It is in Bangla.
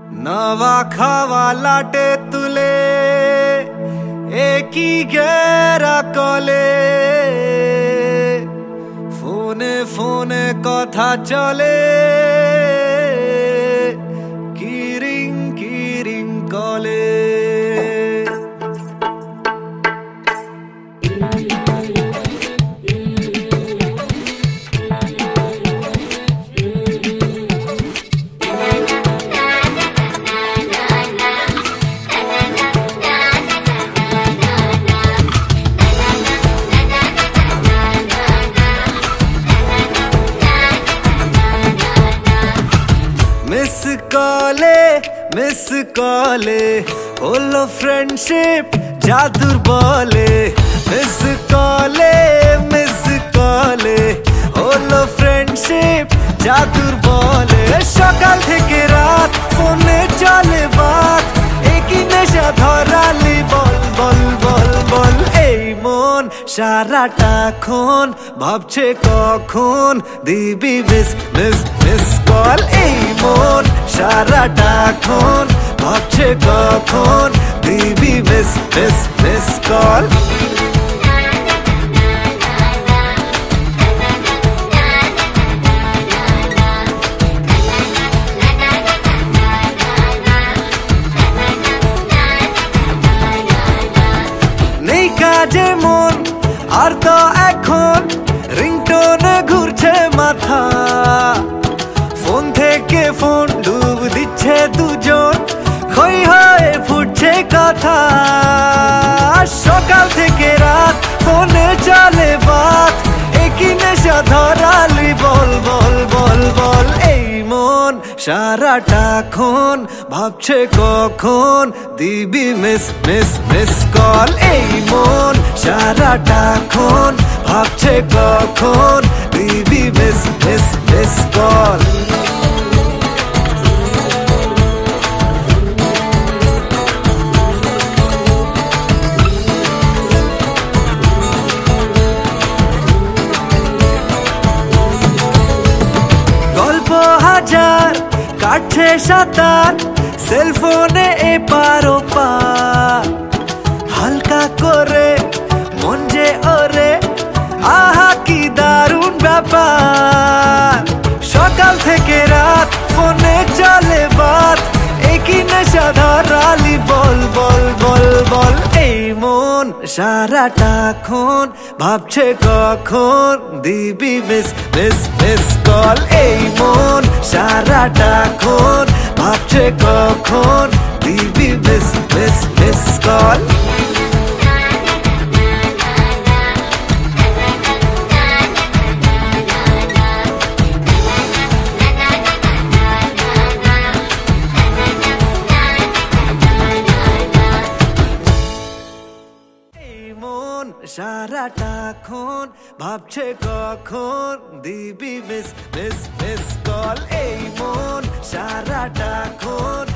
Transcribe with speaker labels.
Speaker 1: नवा खावा लाटे तुले एकी गेरा कले फोने फोने कथा चले किरिং किरिং कले मिस कॉले होलो फ्रेंडशिप जादूर बोले मिस कॉले होलो फ्रेंडशिप जादूर बोले सकाल থেকে রাত ফোনে চলে বাত একই নেশা ধরালি বল বল বল বল এই মন সারাটাক্ষণ ভাবছে কখন দিবি মিস মিস মিস কল এই মন সারাটাক্ষণ ভাবছে কখন দিবি মিস মিস মিস কল নেই কাজে মন আর তো এখন রিংটোনে ঘুরছে মাথা ফোন থেকে ফোন ডুব দিচ্ছে দুজন খই হয়ে ফুটছে কথা সকাল থেকে রাত ফোনে চলে বাত একই নেশা ধরালি বল বল বল বল এই মন সারাটাক্ষণ ভাবছে কখন দিবি মিস মিস মিস কল এই মন সারাটাক্ষণ ভাবছে কখন দিবি মিস মিস মিস কল গল্প হাজার কাটছে সাঁতার সেলফোনে এপার ওপার হালকা করে মন যে ওরে আহা কি দারুণ ব্যাপার সকাল থেকে রাত ফোনে চলে বাত একই নেশা ধরালি বল বল বল বল এই মন সারাটাক্ষণ ভাবছে কখন দিবি মিস মিস মিস কল এই মন সারাটাক্ষণ ভাবছে কখন দিবি মিস মিস মিস কল সারাটাক্ষণ ভাবছে কখন দিবি মিস মিস মিস কল এই মন সারাটাক্ষণ